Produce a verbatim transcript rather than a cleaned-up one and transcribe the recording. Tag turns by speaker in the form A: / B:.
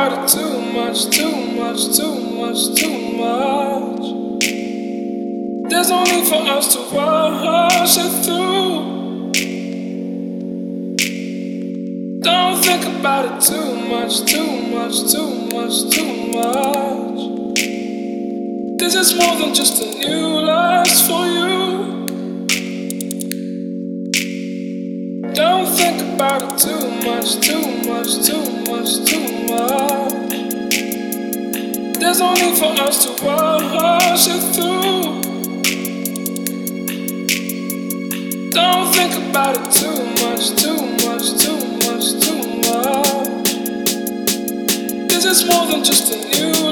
A: about it too much, too much, too much, too much. There's no need for us to rush it through. Don't think about it too much, too much, too much, too much. This is more than just a new lust for you. Don't think about it too much, too much, too much, too much. There's no need for us to rush it through. Don't think about it too much, too much, too much, too much. This is more than just a new